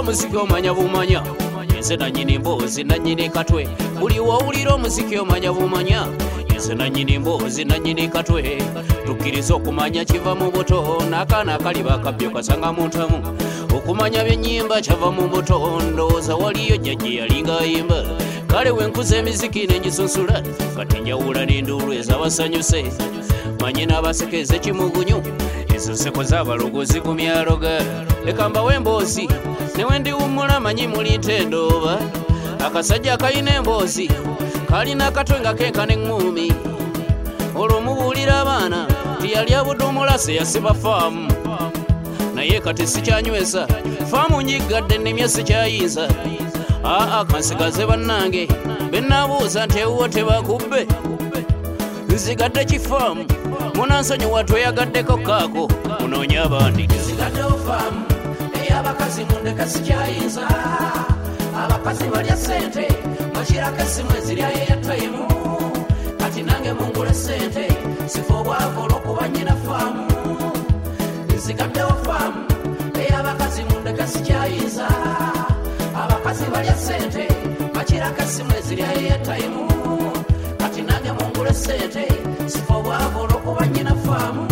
omuziki omanya bumanya nze nanyini mboozi nanyini katwe buli wawulira omuziki omanya bumanya nze nanyini mboozi nanyini katwe tukkiriza okumanya kiva mu buto n'akaana akali bakabyo kasanga muntamu okumanya byennyimba kyava mu buto ndowooza waliyo jjajje yalinga ayimba kale wenkuza emiziki nengisonsula kati njawula n'enduulu ez'abasanyuse manyi n'abasekeze kimugunyu ezo nseko z'abalogozi ku myaloga leka mbawe emboozi newendiwummula manyi muli ntendooba akasajja akalina emboozi kalina akatwe nga kenkana eŋŋuumi olwo mubuulira abaana tiyali abudumulase yasiba faamu naye kati sikyanywesa faamu nyiggadde nnemye sikyayinza aa kansigaze bannange benaabuuza nti ewuwo tebakubbe nzigadde kifaamu munansonyiwa tweyagaddeko kaako munoonya abandi nzigaddewo faamu ey'abakazi mundeka sikyayinza abakazi balya sente makirako essimu eziryayo eyatayimu kati nange mungule sente sifa obwavu olw'okuba nnyina faamu nzigaddewo faamu ey'abakazi mundeka sikyayinza abakazi balya sente makirako essimu eziryayo eyatayimu kati nange mungule sente sifa obwavu olw'okuba nnyina faamu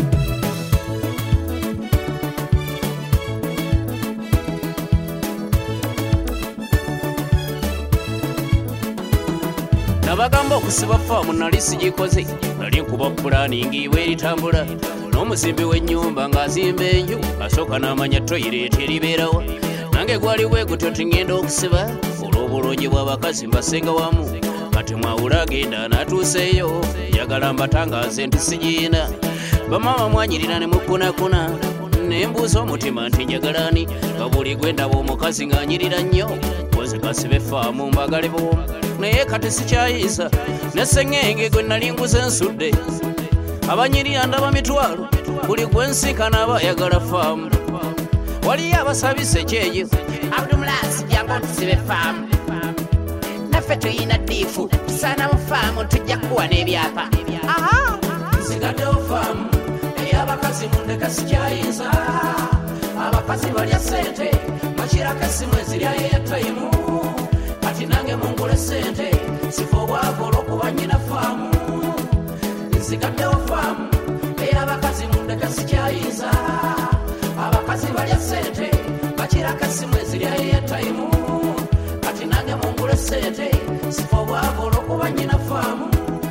nabagamba okusiba faamu nali sigikoze nali nkuba pulaningi bweritambula n'omuzimbi w'ennyumba ng'azimba enju asooka n'amanya toyireeti eribeerawa nange gwali bwe gutyo tingenda okusiba olw'obulungi bw'abakazi mbasenga wamu kati mwawula agenda n'atuuseeyo njagala mbatangaze nti sigiina bamama mwanyirira ne mukunakuna nembuuza omutima nti njagalani nga buli gwendaba omukazi ng'anyirira nnyo koze kasibe faamu mbagale bwomu naye kati sikyayinza neseŋŋenge gwe nali nguze ensudde abanyirira ndaba mitwalo buli gwensinkana abayagala faamu waliyo abasabise kyeyo abdumulasi jangu ntusibe faamu naffe tuyina ddiifu tusaana mu faamu tujja kuwa n'ebyapa nsigaddewo faamu ey'abakazi mundeka sikyayinza abakazi balya sente makirako essimu eziryayo eyatayimu kati nange mungule sente sifa obwavu olw'okuba nnyina faamu nsigaddewo faamu ey'abakazi mundeka sikyayinza abakazi balya sente makirako essimu eziryayo eyatayimu kati nange mungule sente sifa obwavu olw'okuba nnyina faamu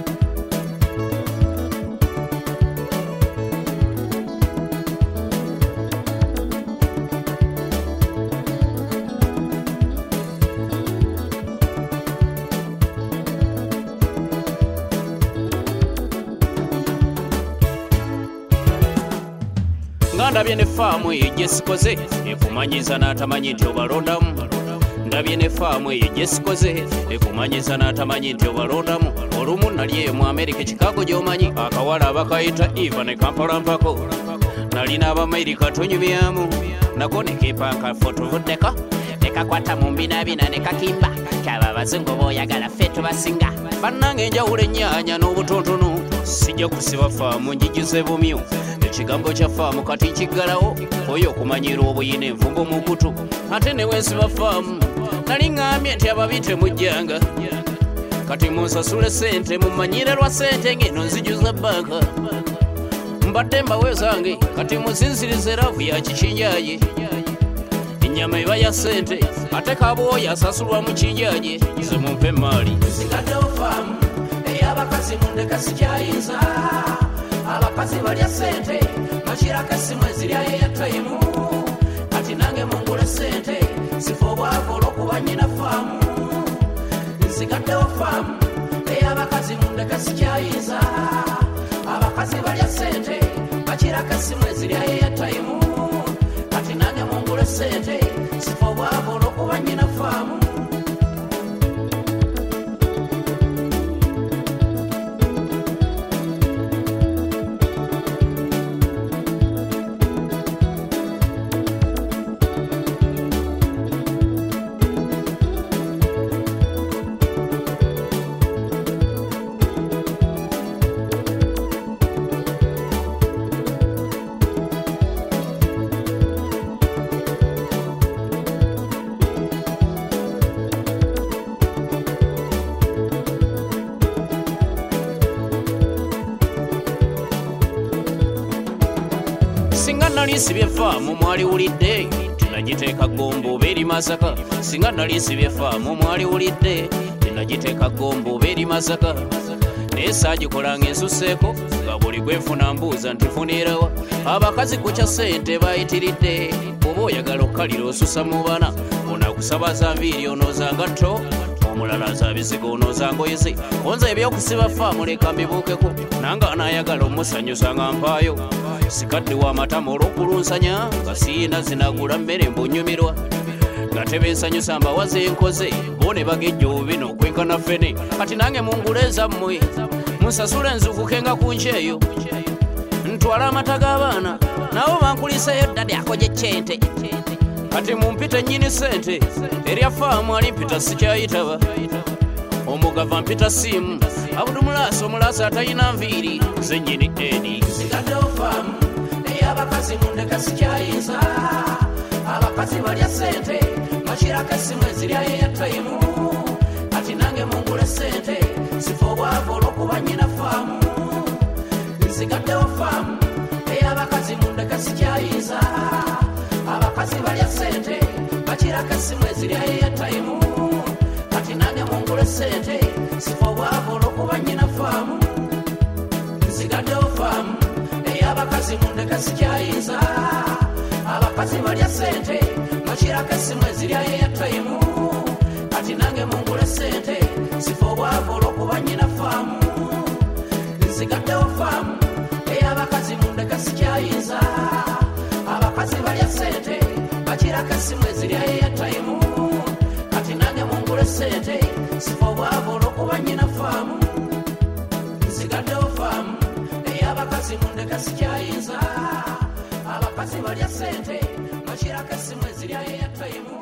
ndabye ne faamu eyo gyesikoze ekumanyiza n'atamanyi nti obalondamu ndabye ne faamu eyo gyesikoze ekumanyiza n'atamanyi nti obalondamu olumu nali eyo mu amerika Chicago gy'omanyi akawala abakayita eva ne kampala mpako nalina abamerika tonyumyamu nako nekeepaaka fotovuddeko nekakwata mu mbinabina ne kakimba kyaba abazungu b'oyagala ffe tubasinga bannange enjawulo ennyaanya n'obutonotono sijja kusiba faamu njijuze bumyu ekigambo kya faamu kati kiggalawo oyo okumanyira obuyina envumbo mu kutu ate ne wensiba faamu nali ŋŋambye nti ababi temujjanga kati munsasule sente mumanyire lwa sente ng'eno nzijuza banka mbadde mbawe zange kati muzinzirize ravu ya kikinjaye ennyama eba ya sente ate kabooyo asasulwa mu kinjaye ze mumpe emaali nsigaddewo faamu ey'abakazi mundeka sikyayinza abakazi balya sente makirako essimu eziryayo eyatayimu kati nange mungule sente sifa obwavu olw'okuba nnyina faamu nsigaddewo faamu ey'abakazi mundeka sikyayinza abakazi balya sente makirako essimu eziryayo eyatayimu kati nange mungule sente sifa obwavu olw'okuba nnyina faamu nali sibye faamu mwaliwulidde tinagiteeka gombo beri Masaka singa nali sibye faamu mwaliwulidde tinagiteeka gombo beri Masaka naye saagikola ng'ensuseeko nga buli gwenfuna mbuuza ntifunirawa abakazi ku kya ssente bayitiridde oba oyagala okkalira osusa mu bana onakusaba za nviiri onoozanga tto omulala za bizigo onooza ngoyezi onza ebyokusiba faamu leka mbibuukeko nanga anaayagala omusanyusa nga mpaayo sikadde w'amatama olw'okulunsanya nga siina zinagula mmere mbunyumirwa nga tebensanyusa mbawaze enkoze bo ne bagejja obubino okwenkana ffene kati nange munguleeza mmwe munsasula enzukukenga ku nkyeyo ntwala amata g'abaana nabo bankuliseyo ddadi akoje ccente kati mumpite nnyini ssente erya faamu alimpita sikyayitaba omugava mpita simu abudumulaasa omulaasa atalina nviiri ze nnyini edi sigaddewo faamu ey'abakazi mundeka sikyayinza abakazi balya ssente makirako essimu eziryayo eyatayimu kati nange mungule ssente sifa obwavu olw'okuba nnyina faamu nsigaddewo faamu ey'abakazi mundeka sikyayinza abakazi balya ssente bakirako essimu eziryayo eyatayimu kati nange mungule ssente sifa obwavu olw'okuba nnyina faamu nsigaddewo faamu ey'abakazi mundeka sikyayinza abakazi balya ssente bakirako essimu eziryayo eyatayimu kati nange mungule ssente sifa obwavu olw'okuba nnyina faamu nsigaddewo faamu ey'abakazi mundeka sikyayinza abakazi balya ssente bakirako essimu eziryayo eyatayimu kati nange mungule ssente sifa obwavu olw'okuba nnyina faamu nsigaddewo faamu ey'abakazi mundeka sikyayinza abakazi balya ssente bakirako essimu eziryayo eyatayimu